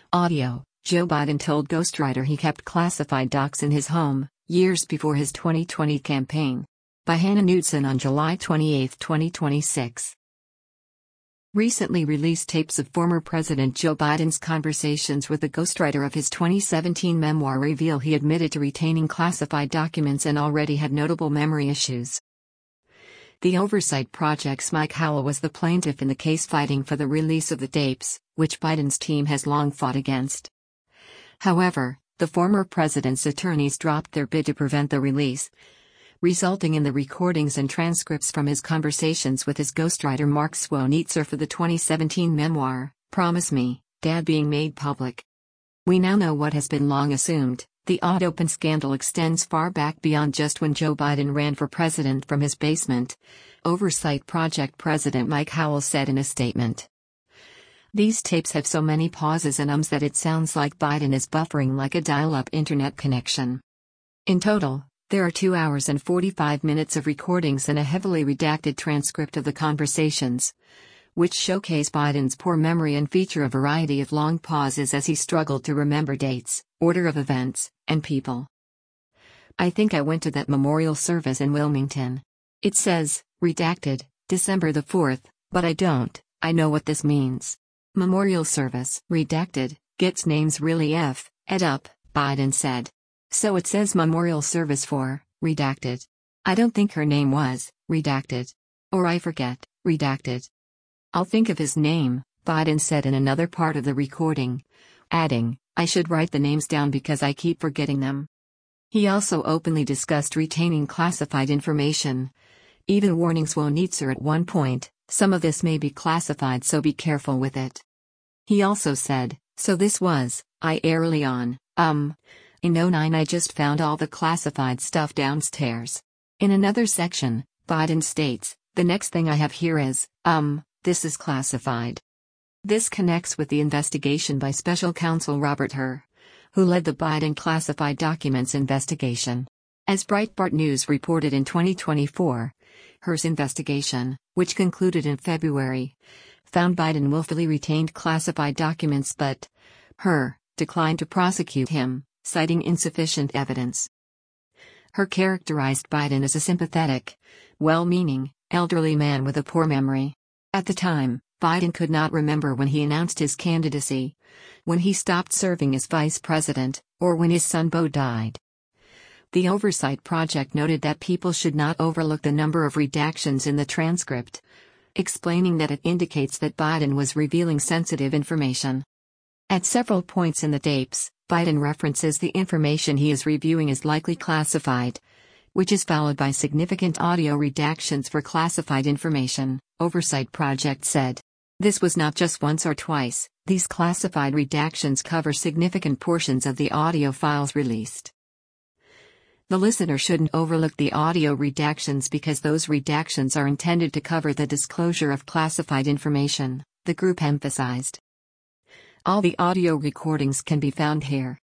Audio: Joe Biden told ghostwriter he kept classified docs in his home, years before his 2020 campaign. By Hannah Knudsen on July 28, 2026. Recently released tapes of former President Joe Biden's conversations with the ghostwriter of his 2017 memoir reveal he admitted to retaining classified documents and already had notable memory issues. The Oversight Project's Mike Howell was the plaintiff in the case fighting for the release of the tapes, which Biden's team has long fought against. However, the former president's attorneys dropped their bid to prevent the release, resulting in the recordings and transcripts from his conversations with his ghostwriter Mark Swonitzer for the 2017 memoir, Promise Me, Dad, being made public. We now know what has been long assumed. The AutoPen scandal extends far back beyond just when Joe Biden ran for president from his basement, Oversight Project President Mike Howell said in a statement. These tapes have so many pauses and ums that it sounds like Biden is buffering like a dial-up internet connection. In total, there are 2 hours and 45 minutes of recordings and a heavily redacted transcript of the conversations, which showcase Biden's poor memory and feature a variety of long pauses as he struggled to remember dates, order of events, and people. I think I went to that memorial service in Wilmington. It says, redacted, December the 4th, but I don't. I know what this means. Memorial service, redacted, gets names really ed up, Biden said. So it says memorial service for, redacted. I don't think her name was, redacted. Or I forget, redacted. I'll think of his name, Biden said in another part of the recording, adding, I should write the names down because I keep forgetting them. He also openly discussed retaining classified information, even warning Swonitzer at one point, some of this may be classified so be careful with it. He also said, so this was, early on, in 09 I just found all the classified stuff downstairs. In another section, Biden states, the next thing I have here is, this is classified. This connects with the investigation by special counsel Robert Hur, who led the Biden classified documents investigation. As Breitbart News reported in 2024, Hur's investigation, which concluded in February, found Biden willfully retained classified documents but Hur declined to prosecute him, citing insufficient evidence. Hur characterized Biden as a sympathetic, well-meaning, elderly man with a poor memory. At the time, Biden could not remember when he announced his candidacy, when he stopped serving as vice president, or when his son Beau died. The Oversight Project noted that people should not overlook the number of redactions in the transcript, explaining that it indicates that Biden was revealing sensitive information. At several points in the tapes, Biden references the information he is reviewing as likely classified, which is followed by significant audio redactions for classified information, Oversight Project said. This was not just once or twice, these classified redactions cover significant portions of the audio files released. The listener shouldn't overlook the audio redactions because those redactions are intended to cover the disclosure of classified information, the group emphasized. All the audio recordings can be found here.